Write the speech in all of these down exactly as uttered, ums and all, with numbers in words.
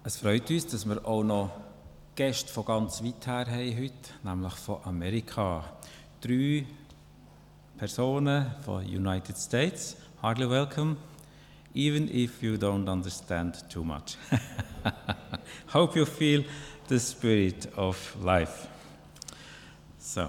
Es freut uns, dass wir auch noch Gäste von ganz weit her haben heute, nämlich von Amerika. Drei Personen von United States. Hardly welcome, even if you don't understand too much. Hope you feel the spirit of life. So.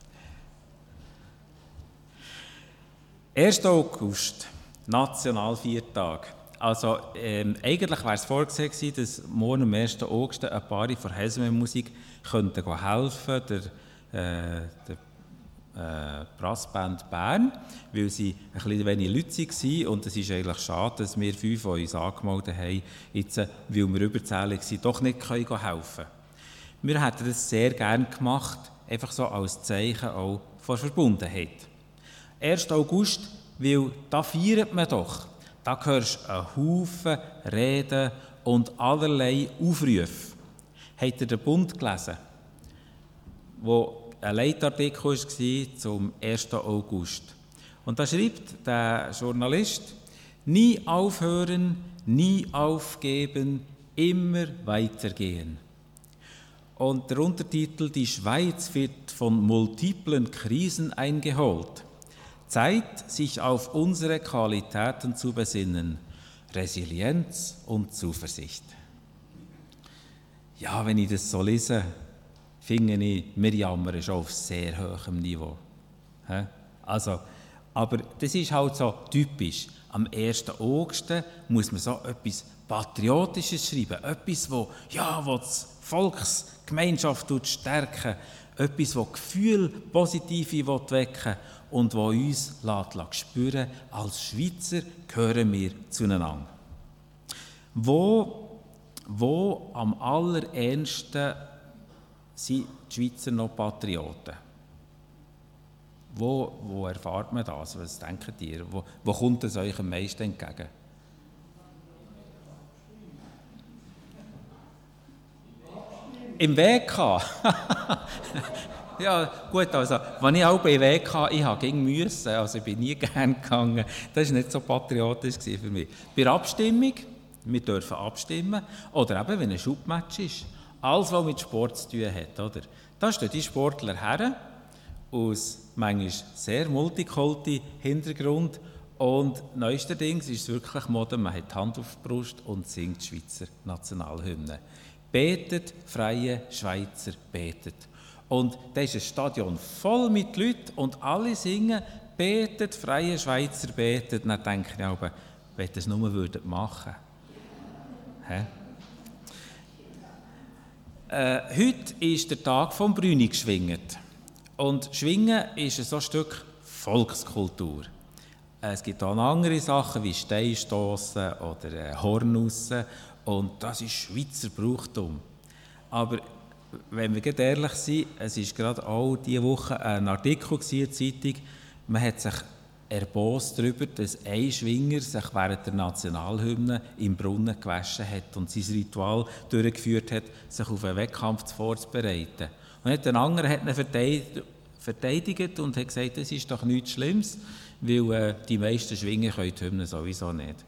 erster August, Nationalviertag. Also ähm, eigentlich wäre es vorgesehen gewesen, dass morgen am ersten August ein paar von Heselmann-Musik könnten helfen, der, äh, der äh, Brassband Bern, weil sie ein bisschen wenig Leute waren und es ist eigentlich schade, dass wir fünf von uns angemeldet haben, jetzt, weil wir überzählig sind, doch nicht können helfen können. Wir hätten das sehr gerne gemacht, einfach so als Zeichen auch von Verbundenheit. erster August, weil da feiert man doch. Da hörst du einen Haufen Reden und allerlei Aufrufe. Habt ihr den Bund gelesen, wo ein Leitartikel war zum ersten August? Und da schreibt der Journalist: Nie aufhören, nie aufgeben, immer weitergehen. Und der Untertitel: Die Schweiz wird von multiplen Krisen eingeholt. Zeit, sich auf unsere Qualitäten zu besinnen. Resilienz und Zuversicht. Ja, wenn ich das so lese, finde ich, wir jammern schon auf sehr hohem Niveau. Also, aber das ist halt so typisch. Am ersten August muss man so etwas Patriotisches schreiben. Etwas, wo, ja, wo die Volksgemeinschaft stärken, etwas, das Gefühle, positive wecken will und das uns lässt spüren, als Schweizer gehören wir zueinander. Wo, wo am allerernsten sind die Schweizer noch Patrioten? Wo, wo erfahrt man das? Was denkt ihr? Wo, wo kommt es euch am meisten entgegen? Im W K. Ja, gut, also, wenn ich auch bei W K, ich habe gegen müssen, also ich bin nie gern gegangen, das war nicht so patriotisch für mich. Bei der Abstimmung, wir dürfen abstimmen, oder eben, wenn ein Schubmatch ist, alles, was mit Sport zu tun hat, oder? Da stehen die Sportler her, aus manchmal sehr multikulti Hintergrund, und neuesterdings ist es wirklich Mode, man hat die Hand auf die Brust und singt die Schweizer Nationalhymne. Betet, freie Schweizer, betet. Und da ist ein Stadion voll mit Leuten und alle singen, betet, freie Schweizer, betet. Dann denke ich aber, wenn ihr es nur machen würdet. Äh, heute ist der Tag vom Brünig geschwingt. Und Schwingen ist so ein Stück Volkskultur. Äh, es gibt auch noch andere Sachen wie Steinstossen oder äh, Hornussen. Und das ist Schweizer Brauchtum. Aber wenn wir ganz ehrlich sind, es war gerade auch diese Woche ein Artikel in der Zeitung, man hat sich erbost darüber, dass ein Schwinger sich während der Nationalhymne im Brunnen gewaschen hat und sein Ritual durchgeführt hat, sich auf einen Wettkampf vorzubereiten. Und der andere hat ihn verteidigt und hat gesagt, das ist doch nichts Schlimmes, weil äh, die meisten Schwinger können die Hymne sowieso nicht.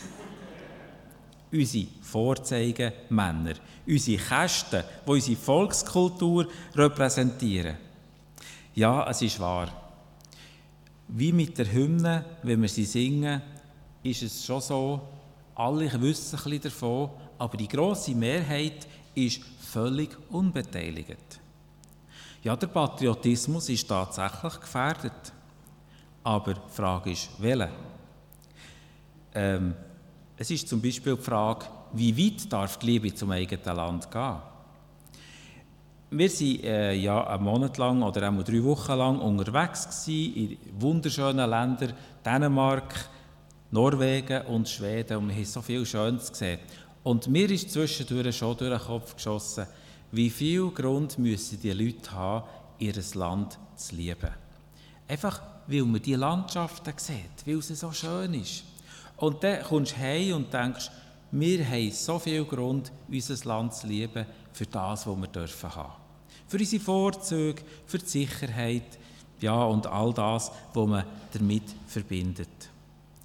Unsere Vorzeigemänner, unsere Kästen, die unsere Volkskultur repräsentieren. Ja, es ist wahr. Wie mit der Hymne, wenn wir sie singen, ist es schon so, alle wissen ein bisschen davon, aber die grosse Mehrheit ist völlig unbeteiligt. Ja, der Patriotismus ist tatsächlich gefährdet. Aber die Frage ist, welcher? Ähm, Es ist zum Beispiel die Frage, wie weit darf die Liebe zum eigenen Land gehen? Wir waren äh, ja einen Monat lang oder einmal drei Wochen lang unterwegs gewesen, in wunderschönen Ländern, Dänemark, Norwegen und Schweden, und wir haben so viel Schönes gesehen. Und mir ist zwischendurch schon durch den Kopf geschossen, wie viel Grund müssen die Leute haben, ihr Land zu lieben. Einfach, weil man die Landschaften sieht, weil sie so schön ist. Und dann kommst du heim und denkst, wir haben so viel Grund, unser Land zu lieben, für das, was wir dürfen haben. Für unsere Vorzüge, für die Sicherheit, ja, und all das, was man damit verbindet.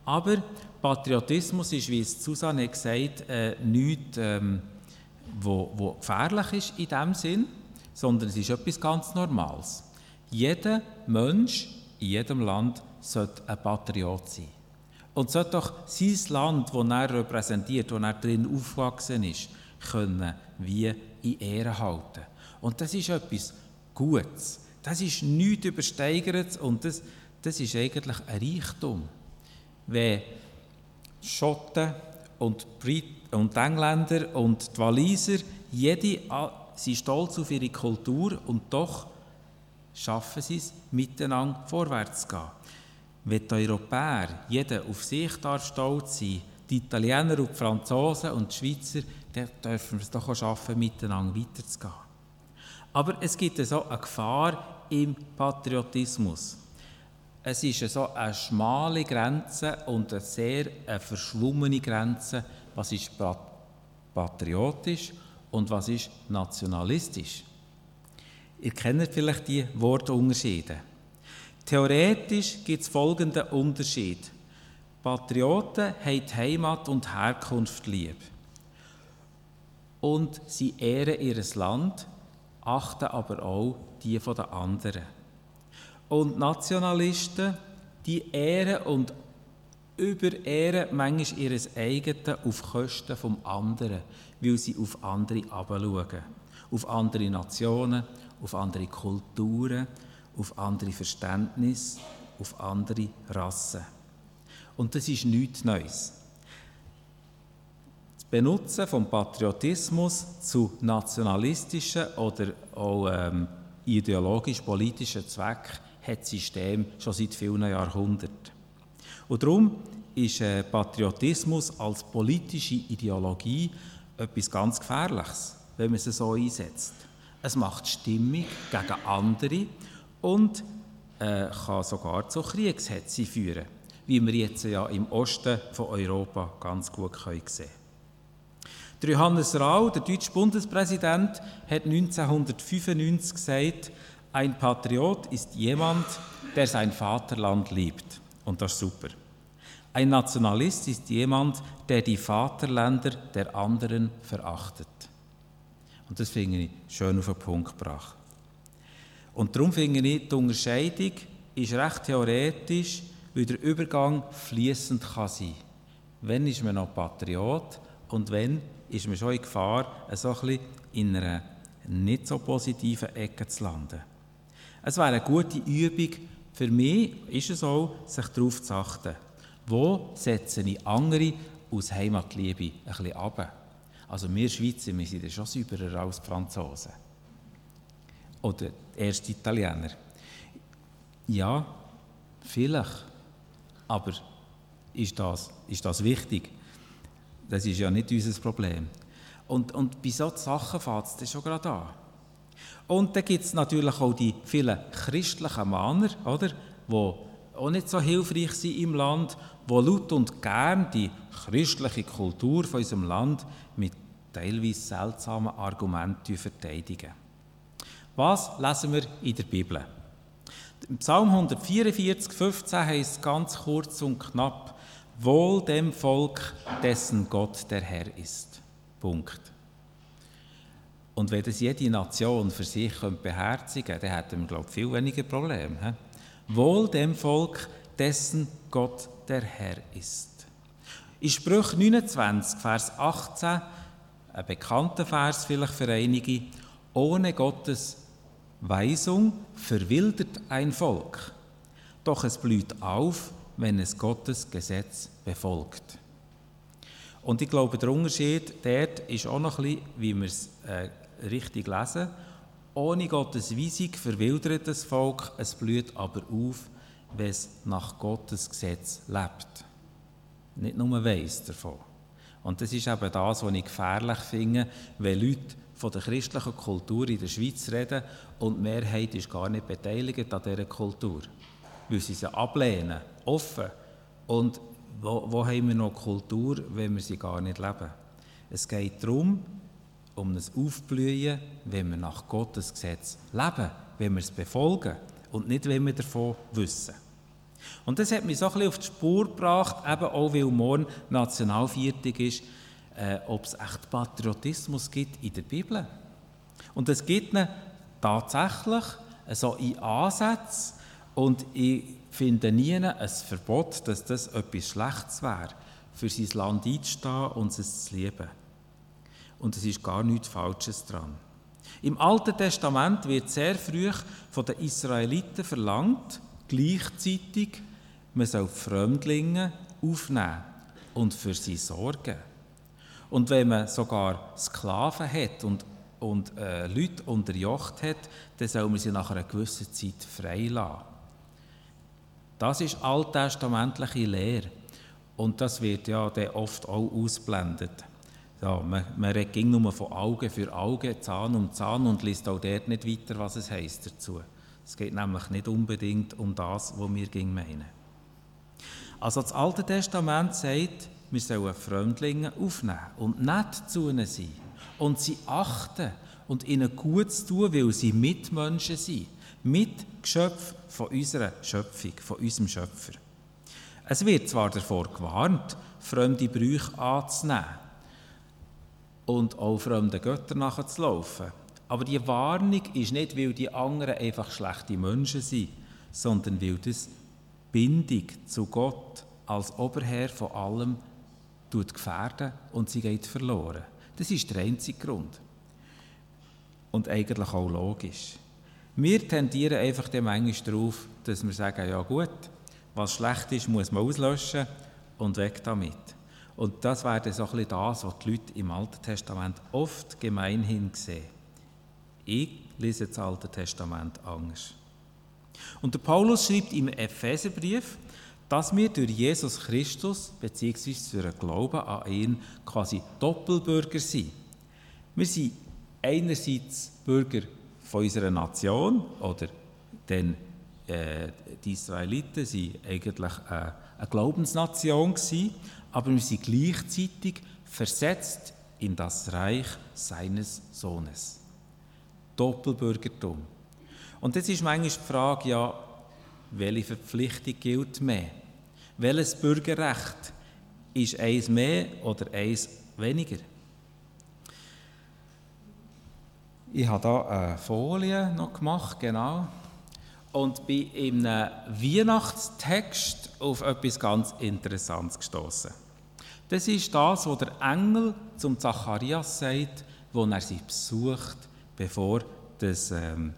Aber Patriotismus ist, wie es Susanne gesagt hat, äh, nichts, ähm, wo, wo gefährlich ist in diesem Sinn, sondern es ist etwas ganz Normales. Jeder Mensch in jedem Land sollte ein Patriot sein. Und sollte doch sein Land, das er repräsentiert, wo er drin aufgewachsen ist, können wie in Ehren halten. Und das ist etwas Gutes. Das ist nichts Übersteigertes und das, das ist eigentlich ein Reichtum. Wenn Schotten und Brit und Engländer und die Waliser, jede sind stolz auf ihre Kultur und doch schaffen sie es, miteinander vorwärts zu gehen. Wenn die Europäer, jeder auf sich darf stolz sein, die Italiener und die Franzosen und die Schweizer, dann dürfen wir es doch auch schaffen, miteinander weiterzugehen. Aber es gibt so eine Gefahr im Patriotismus. Es ist so eine schmale Grenze und eine sehr eine verschwommene Grenze, was ist patriotisch und was ist nationalistisch. Ihr kennt vielleicht die Wortunterschiede. Theoretisch gibt es folgenden Unterschied. Patrioten haben die Heimat und Herkunft lieb. Und sie ehren ihr Land, achten aber auch die der anderen. Und Nationalisten, die ehren und überehren manchmal ihr eigenes auf Kosten des anderen, weil sie auf andere herabschauen. Auf andere Nationen, auf andere Kulturen, auf andere Verständnisse, auf andere Rassen. Und das ist nichts Neues. Das Benutzen vom Patriotismus zu nationalistischen oder auch ähm, ideologisch-politischen Zwecken hat das System schon seit vielen Jahrhunderten. Und darum ist äh, Patriotismus als politische Ideologie etwas ganz Gefährliches, wenn man es so einsetzt. Es macht Stimmung gegen andere und äh, kann sogar zu Kriegshetze führen, wie wir jetzt ja im Osten von Europa ganz gut sehen können. Der Johannes Rau, der deutsche Bundespräsident, hat neunzehnhundertfünfundneunzig gesagt, ein Patriot ist jemand, der sein Vaterland liebt. Und das ist super. Ein Nationalist ist jemand, der die Vaterländer der anderen verachtet. Und das finde ich schön auf den Punkt gebracht. Und darum finde ich, die Unterscheidung ist recht theoretisch, weil der Übergang fließend kann sein. Wann ist man noch Patriot und wann ist man schon in Gefahr, so ein bisschen in einer nicht so positiven Ecke zu landen. Es wäre eine gute Übung für mich, ist es auch, sich darauf zu achten. Wo setze ich andere aus Heimatliebe ein bisschen runter? Also wir Schweizer, wir sind ja schon sauberer als die Franzosen. Oder erst die Italiener. Ja, vielleicht. Aber ist das, ist das wichtig? Das ist ja nicht unser Problem. Und, und bei solchen Sachen fängt es dann schon gerade an. Und dann gibt es natürlich auch die vielen christlichen Mahner, oder, die auch nicht so hilfreich sind im Land, die laut und gern die christliche Kultur von unserem Land mit teilweise seltsamen Argumenten verteidigen. Was lesen wir in der Bibel? Im Psalm hundertvierundvierzig, fünfzehn heisst es ganz kurz und knapp: Wohl dem Volk, dessen Gott der Herr ist. Punkt. Und wenn das jede Nation für sich beherzigen könnte, dann hätten wir, glaube ich, viel weniger Probleme. He? Wohl dem Volk, dessen Gott der Herr ist. In Sprüche neunundzwanzig, Vers achtzehn, ein bekannter Vers vielleicht für einige: Ohne Gottes Weisung verwildert ein Volk, doch es blüht auf, wenn es Gottes Gesetz befolgt. Und ich glaube, der Unterschied dort ist auch noch ein bisschen, wie wir es äh, richtig lesen. Ohne Gottes Weisung verwildert das Volk, es blüht aber auf, wenn es nach Gottes Gesetz lebt. Nicht nur weiss davon. Und das ist eben das, was ich gefährlich finde, wenn Leute von der christlichen Kultur in der Schweiz reden und die Mehrheit ist gar nicht beteiligt an dieser Kultur. Weil sie sie ablehnen, offen. Und wo, wo haben wir noch Kultur, wenn wir sie gar nicht leben? Es geht darum, um ein Aufblühen, wenn wir nach Gottes Gesetz leben, wenn wir es befolgen und nicht, wenn wir davon wissen. Und das hat mich so ein bisschen auf die Spur gebracht, eben auch weil morgen Nationalviertag ist, äh, ob es echt Patriotismus gibt in der Bibel. Und es gibt ihn tatsächlich so in Ansätzen und ich finde nie ein Verbot, dass das etwas Schlechtes wäre, für sein Land einzustehen und es zu lieben. Und es ist gar nichts Falsches dran. Im Alten Testament wird sehr früh von den Israeliten verlangt, gleichzeitig, man soll Fremdlinge aufnehmen und für sie sorgen. Und wenn man sogar Sklaven hat und, und äh, Leute unterjocht hat, dann soll man sie nach einer gewissen Zeit freilassen. Das ist alttestamentliche Lehre. Und das wird ja dann oft auch ausgeblendet. Ja, man, man redet nur von Auge für Auge, Zahn um Zahn und liest auch dort nicht weiter, was es heisst dazu. Es geht nämlich nicht unbedingt um das, was wir meinen. Also das Alte Testament sagt, wir sollen Fremdlinge aufnehmen und nett zu ihnen sein und sie achten und ihnen Gutes tun, weil sie Mitmenschen sind, Mitgeschöpfe von unserer Schöpfung, von unserem Schöpfer. Es wird zwar davor gewarnt, fremde Brüche anzunehmen und auch fremden Göttern nachzulaufen, aber die Warnung ist nicht, weil die anderen einfach schlechte Menschen sind, sondern weil das Bindung zu Gott als Oberherr von allem gefährden und sie geht verloren. Das ist der einzige Grund. Und eigentlich auch logisch. Wir tendieren einfach dann manchmal darauf, dass wir sagen, ja gut, was schlecht ist, muss man auslöschen und weg damit. Und das wäre dann so ein bisschen das, was die Leute im Alten Testament oft gemeinhin sehen. Ich lese das Alte Testament anders. Und der Paulus schreibt im Epheserbrief, dass wir durch Jesus Christus bzw. durch den Glauben an ihn quasi Doppelbürger sind. Wir sind einerseits Bürger von unserer Nation, oder denn äh, die Israeliten waren eigentlich äh, eine Glaubensnation gewesen, aber wir sind gleichzeitig versetzt in das Reich seines Sohnes. Doppelbürgertum. Und jetzt ist manchmal die Frage, ja, welche Verpflichtung gilt mehr? Welches Bürgerrecht ist eins mehr oder eins weniger? Ich habe hier eine Folie noch gemacht, genau, und bin in einem Weihnachtstext auf etwas ganz Interessantes gestoßen. Das ist das, was der Engel zum Zacharias sagt, wo er sie besucht, bevor das, ähm,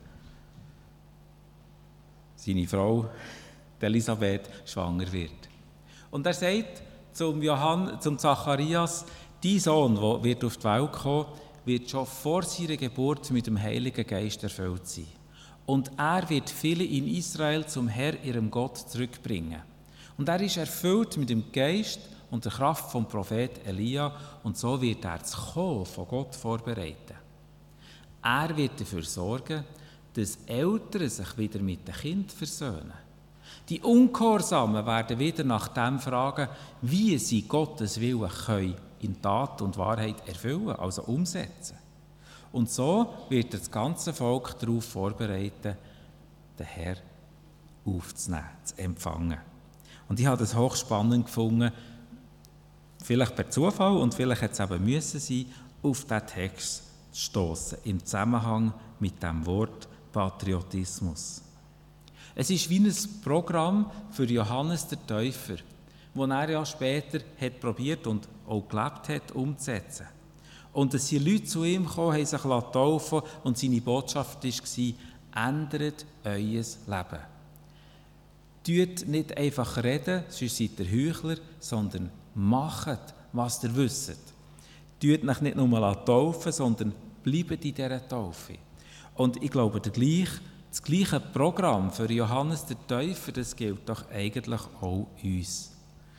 seine Frau Elisabeth schwanger wird. Und er sagt zum, Johann, zum Zacharias, dein Sohn, der wird auf die Welt kommen, wird schon vor seiner Geburt mit dem Heiligen Geist erfüllt sein. Und er wird viele in Israel zum Herr, ihrem Gott, zurückbringen. Und er ist erfüllt mit dem Geist und der Kraft vom Prophet Elia, und so wird er das Kommen von Gott vorbereiten. Er wird dafür sorgen, dass Eltern sich wieder mit den Kindern versöhnen. Die Ungehorsamen werden wieder nach dem fragen, wie sie Gottes Willen können in Tat und Wahrheit erfüllen, also umsetzen. Und so wird das ganze Volk darauf vorbereiten, den Herrn aufzunehmen, zu empfangen. Und ich habe das hochspannend gefunden, vielleicht per Zufall und vielleicht hätte es eben müssen sein, auf diesen Text zu stossen, im Zusammenhang mit dem Wort Patriotismus. Es ist wie ein Programm für Johannes der Täufer, das er ja später hat probiert und auch gelebt hat, umzusetzen. Und es sind Leute zu ihm gekommen, haben sich taufen lassen, und seine Botschaft war, ändert euer Leben. Tut nicht einfach reden, sonst seid ihr Heuchler, sondern macht, was ihr wisst. Tut euch nicht nur taufen, sondern bleibt in dieser Taufe. Und ich glaube, der gleiche, das gleiche Programm für Johannes der Täufer, das gilt doch eigentlich auch uns.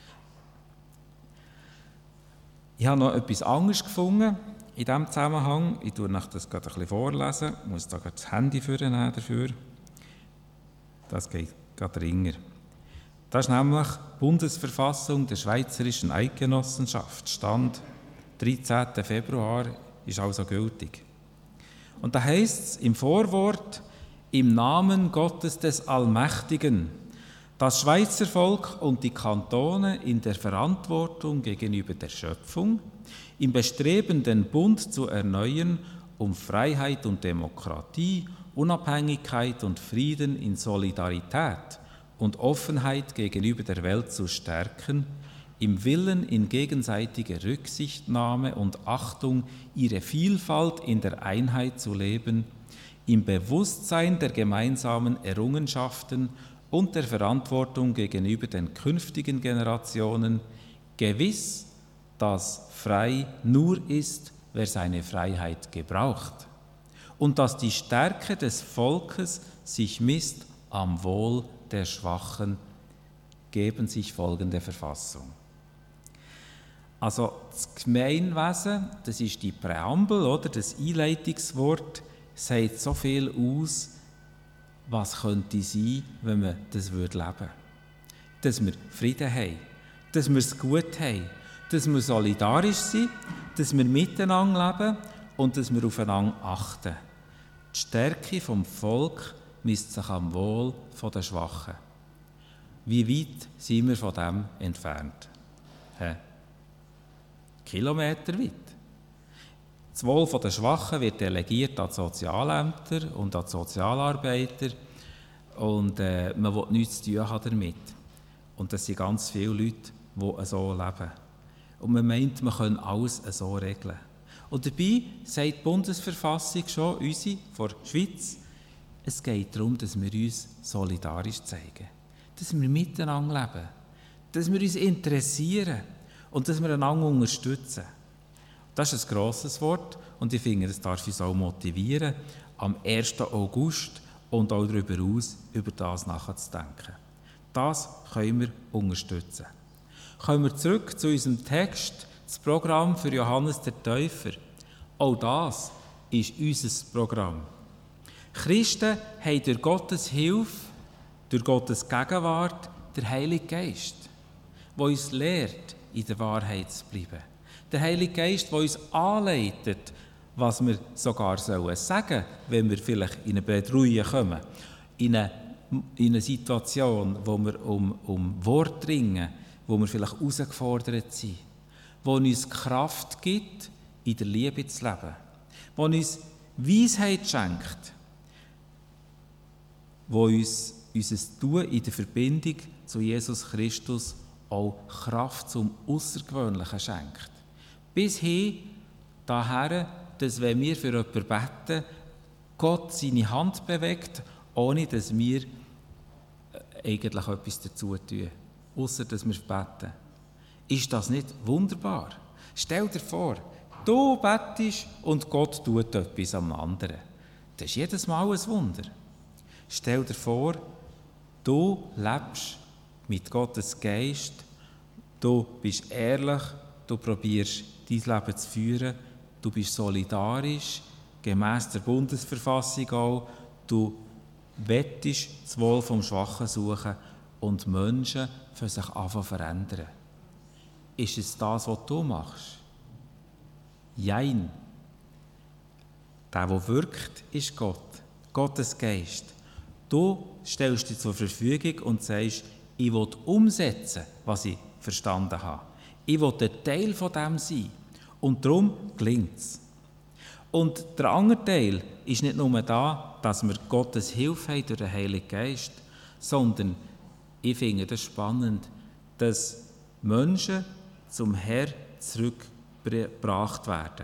Ich habe noch etwas anderes gefunden in diesem Zusammenhang. Ich tue euch das gerade ein bisschen vorlesen. Ich muss da gerade das Handy vornehmen dafür. Das geht gerade ringer. Das ist nämlich die Bundesverfassung der Schweizerischen Eidgenossenschaft. Stand dreizehnten Februar, ist also gültig. Und da heißt es im Vorwort, im Namen Gottes des Allmächtigen, Das Schweizer Volk und die Kantone in der Verantwortung gegenüber der Schöpfung, im Bestreben, den Bund zu erneuern, um Freiheit und Demokratie, Unabhängigkeit und Frieden in Solidarität und Offenheit gegenüber der Welt zu stärken, im Willen in gegenseitiger Rücksichtnahme und Achtung ihre Vielfalt in der Einheit zu leben, im Bewusstsein der gemeinsamen Errungenschaften und der Verantwortung gegenüber den künftigen Generationen, gewiss, dass frei nur ist, wer seine Freiheit gebraucht, und dass die Stärke des Volkes sich misst am Wohl der Schwachen, geben sich folgende Verfassung. Also das Gemeinwesen, das ist die Präambel, oder das Einleitungswort, sagt so viel aus, was könnte sein, wenn wir das leben würden. Dass wir Frieden haben, dass wir es gut haben, dass wir solidarisch sind, dass wir miteinander leben und dass wir aufeinander achten. Die Stärke vom Volk misst sich am Wohl der Schwachen. Wie weit sind wir von dem entfernt? Hä? Kilometer weit. Das Wohl der Schwachen wird delegiert an die Sozialämter und an die Sozialarbeiter und äh, man will nichts zu tun haben damit. Und das sind ganz viele Leute, die so leben. Und man meint, man könne alles so regeln. Und dabei sagt die Bundesverfassung schon, unsere, von der Schweiz, es geht darum, dass wir uns solidarisch zeigen. Dass wir miteinander leben. Dass wir uns interessieren. Und dass wir einander unterstützen. Das ist ein grosses Wort und ich finde, das darf uns auch motivieren, am ersten August und auch darüber hinaus über das nachzudenken. Das können wir unterstützen. Kommen wir zurück zu unserem Text, das Programm für Johannes der Täufer. Auch das ist unser Programm. Christen haben durch Gottes Hilfe, durch Gottes Gegenwart, den Heiligen Geist, der uns lehrt, in der Wahrheit zu bleiben. Der Heilige Geist, der uns anleitet, was wir sogar sagen sollen, wenn wir vielleicht in eine Bedrohung kommen, in eine, in eine Situation, wo wir um, um Wort ringen, wo wir vielleicht herausgefordert sind, wo uns Kraft gibt, in der Liebe zu leben, wo uns Weisheit schenkt, wo uns unser Tun in der Verbindung zu Jesus Christus auch Kraft zum Außergewöhnlichen schenkt. Bis hin daher, dass wenn wir für jemanden beten, Gott seine Hand bewegt, ohne dass wir eigentlich etwas dazu tun, ausser dass wir beten. Ist das nicht wunderbar? Stell dir vor, du betest und Gott tut etwas am anderen. Das ist jedes Mal ein Wunder. Stell dir vor, du lebst mit Gottes Geist, du bist ehrlich, du probierst dein Leben zu führen, du bist solidarisch, gemäss der Bundesverfassung auch, du wettest das Wohl vom Schwachen suchen und Menschen für sich anfangen zu verändern. Ist es das, was du machst? Jein. Der, der wirkt, ist Gott, Gottes Geist. Du stellst dich zur Verfügung und sagst, ich will umsetzen, was ich verstanden habe. Ich will ein Teil von dem sein. Und darum gelingt es. Und der andere Teil ist nicht nur da, dass wir Gottes Hilfe haben durch den Heiligen Geist, sondern ich finde es spannend, dass Menschen zum Herrn zurückgebracht werden.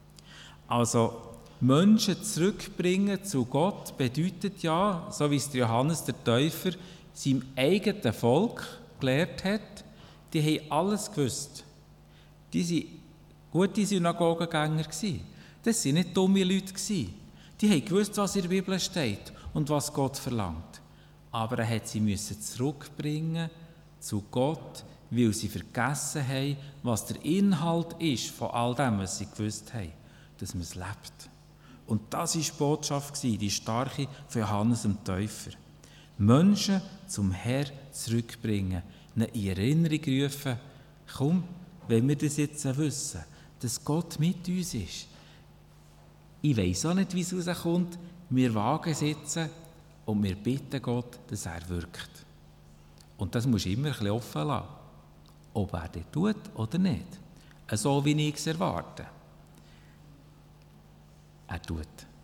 Also Menschen zurückbringen zu Gott bedeutet ja, so wie es Johannes der Täufer seinem eigenen Volk gelehrt hat, die haben alles gewusst. Die waren gute Synagogengänger. Das waren nicht dumme Leute. Die haben gewusst, was in der Bibel steht und was Gott verlangt. Aber er hat sie müssen zurückbringen zu Gott, weil sie vergessen haben, was der Inhalt ist von all dem, was sie gewusst haben, dass man es lebt. Und das war die Botschaft, die starke von Johannes dem Täufer. Menschen zum Herrn zurückbringen, ihnen in Erinnerung rufen, komm, wenn wir das jetzt wissen, dass Gott mit uns ist. Ich weiss auch nicht, wie es rauskommt, wir wagen es jetzt und wir bitten Gott, dass er wirkt. Und das musst du immer ein bisschen offen lassen, ob er das tut oder nicht. So wie ich es erwarte. Er tut.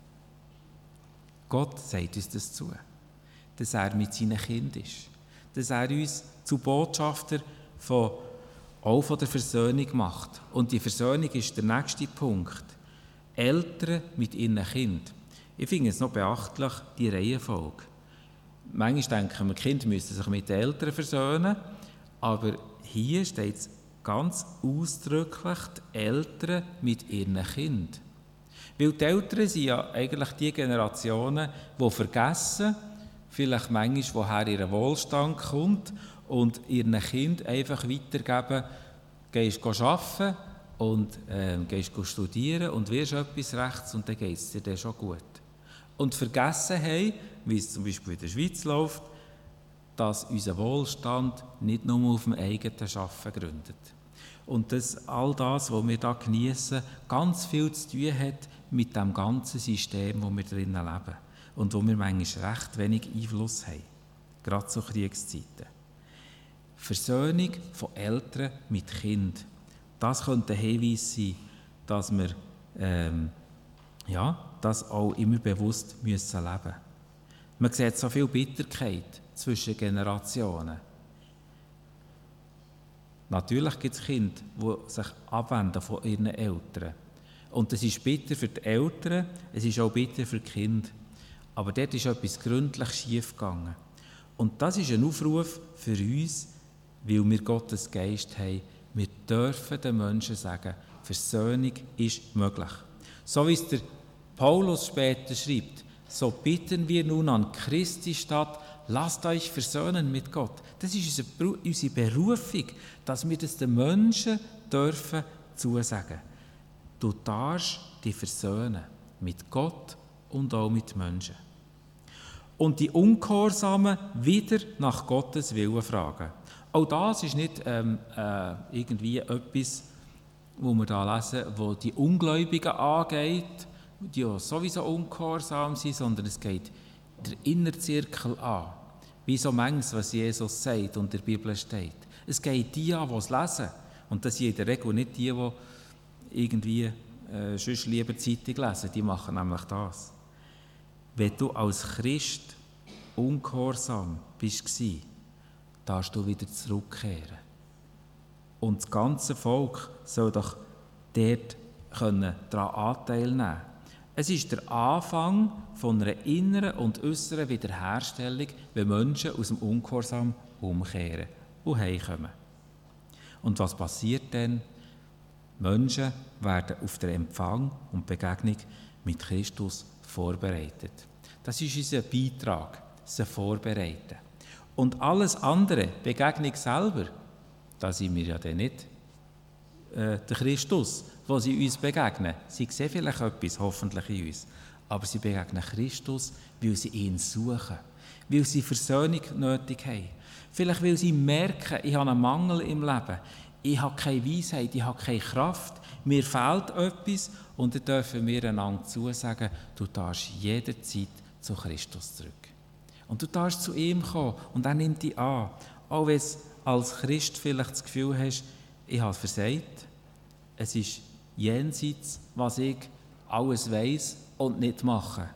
Gott sagt uns das zu, dass er mit seinen Kindern ist, dass er uns zu Botschafter von, auch von der Versöhnung macht. Und die Versöhnung ist der nächste Punkt. Eltern mit ihren Kindern. Ich finde es noch beachtlich, die Reihenfolge. Manchmal denken wir, die Kinder müssen sich mit den Eltern versöhnen, aber hier steht es ganz ausdrücklich, die Eltern mit ihren Kindern. Weil die Eltern sind ja eigentlich die Generationen, die vergessen, vielleicht manchmal, woher ihr Wohlstand kommt, und ihren Kindern einfach weitergeben, gehst du arbeiten und äh, gehst du studieren und wirst etwas rechts und dann geht es dir dann schon gut. Und vergessen haben, wie es zum Beispiel in der Schweiz läuft, dass unser Wohlstand nicht nur auf dem eigenen Arbeiten gründet. Und dass all das, was wir hier geniessen, ganz viel zu tun hat mit dem ganzen System, wo wir drinnen leben und wo wir manchmal recht wenig Einfluss haben, gerade zu Kriegszeiten. Versöhnung von Eltern mit Kind. Das könnte ein Hinweis sein, dass wir ähm, ja, das auch immer bewusst müssen leben. Man sieht so viel Bitterkeit zwischen Generationen. Natürlich gibt es Kinder, die sich abwenden von ihren Eltern. Und das ist bitter für die Eltern, es ist auch bitter für die Kinder. Aber dort ist etwas gründlich schief gegangen. Und das ist ein Aufruf für uns, weil wir Gottes Geist haben. Wir dürfen den Menschen sagen, Versöhnung ist möglich. So wie es der Paulus später schreibt, so bitten wir nun an Christi statt, lasst euch versöhnen mit Gott. Das ist unsere Berufung, dass wir das den Menschen dürfen zusagen. Du darfst dich versöhnen mit Gott und auch mit Menschen. Und die Ungehorsamen wieder nach Gottes Willen fragen. Auch das ist nicht ähm, äh, irgendwie etwas, wo wir da lesen, wo die Ungläubigen angeht, die ja sowieso ungehorsam sind, sondern es geht der Innerzirkel an. Wie so manches, was Jesus sagt und in der Bibel steht. Es geht die an, die es lesen. Und das sind in der Regel nicht die, die irgendwie äh, sonst lieber Zeitung lesen. Die machen nämlich das. Wenn du als Christ ungehorsam bist, darfst du wieder zurückkehren. Und das ganze Volk soll doch dort können daran Anteil nehmen. Es ist der Anfang von einer inneren und äußeren Wiederherstellung, wenn Menschen aus dem Ungehorsam umkehren und heimkommen. Und was passiert dann? Menschen werden auf den Empfang und Begegnung mit Christus vorbereitet. Das ist unser Beitrag, sie vorbereiten. Und alles andere, Begegnung selber, da sind wir ja dann nicht äh, der Christus, wo sie uns begegnen. Sie sehen vielleicht etwas, hoffentlich in uns, aber sie begegnen Christus, weil sie ihn suchen, weil sie Versöhnung nötig haben. Vielleicht, weil sie merken, ich habe einen Mangel im Leben, ich habe keine Weisheit, ich habe keine Kraft, mir fehlt etwas und dann dürfen wir einander zusagen, du darfst jederzeit zu Christus zurück. Und du darfst zu ihm kommen und er nimmt dich an. Auch wenn du als Christ vielleicht das Gefühl hast, ich habe versagt, es ist jenseits, was ich alles weiss und nicht mache.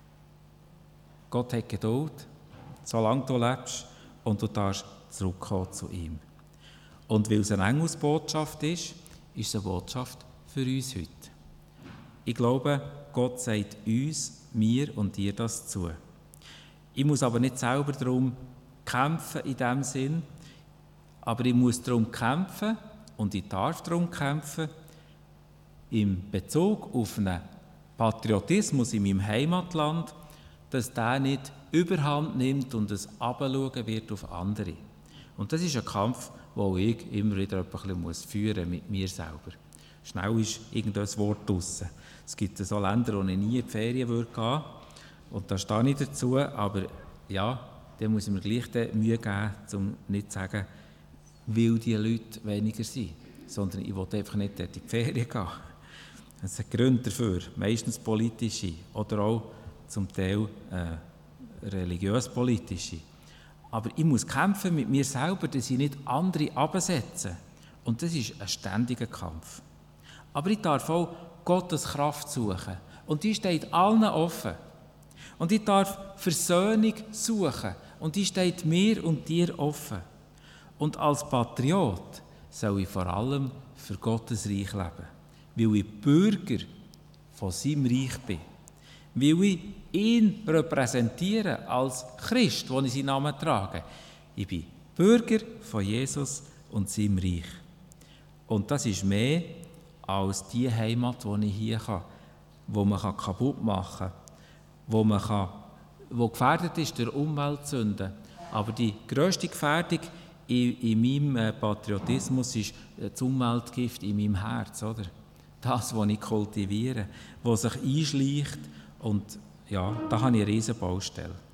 Gott hat Geduld, solange du lebst, und du darfst zurückkommen zu ihm. Und weil es eine Engelsbotschaft ist, ist es eine Botschaft für uns heute. Ich glaube, Gott sagt uns, mir und dir das zu. Ich muss aber nicht selber darum kämpfen in dem Sinn, aber ich muss darum kämpfen und ich darf darum kämpfen, im Bezug auf einen Patriotismus in meinem Heimatland, dass der nicht Überhand nimmt und es abschauen wird auf andere. Und das ist ein Kampf, den ich immer wieder ein bisschen führen muss mit mir selber. Schnell ist irgendein Wort draussen. Es gibt so Länder, wo ich nie in die Ferien gehen würde. Und da stehe ich dazu, aber ja, dann muss ich mir gleich die Mühe geben, um nicht zu sagen, weil die Leute weniger sind, sondern ich will einfach nicht in die Ferien gehen. Es hat Gründe dafür, meistens politische oder auch zum Teil äh, religiös-politische. Aber ich muss kämpfen mit mir selber, dass ich nicht andere absetze. Und das ist ein ständiger Kampf. Aber ich darf auch Gottes Kraft suchen. Und die steht allen offen. Und ich darf Versöhnung suchen. Und die steht mir und dir offen. Und als Patriot soll ich vor allem für Gottes Reich leben. Weil ich Bürger von seinem Reich bin. Weil ich ihn repräsentiere als Christ, wo ich seinen Namen trage. Ich bin Bürger von Jesus und seinem Reich. Und das ist mehr als die Heimat, die ich hier kann, wo man kaputt machen kann, wo, man kann, wo gefährdet ist durch Umweltsünden. Aber die grösste Gefährdung in, in meinem Patriotismus ist das Umweltgift in meinem Herz. Oder? Das, was ich kultiviere, was sich einschleicht. Und ja, da habe ich eine riesige Baustelle.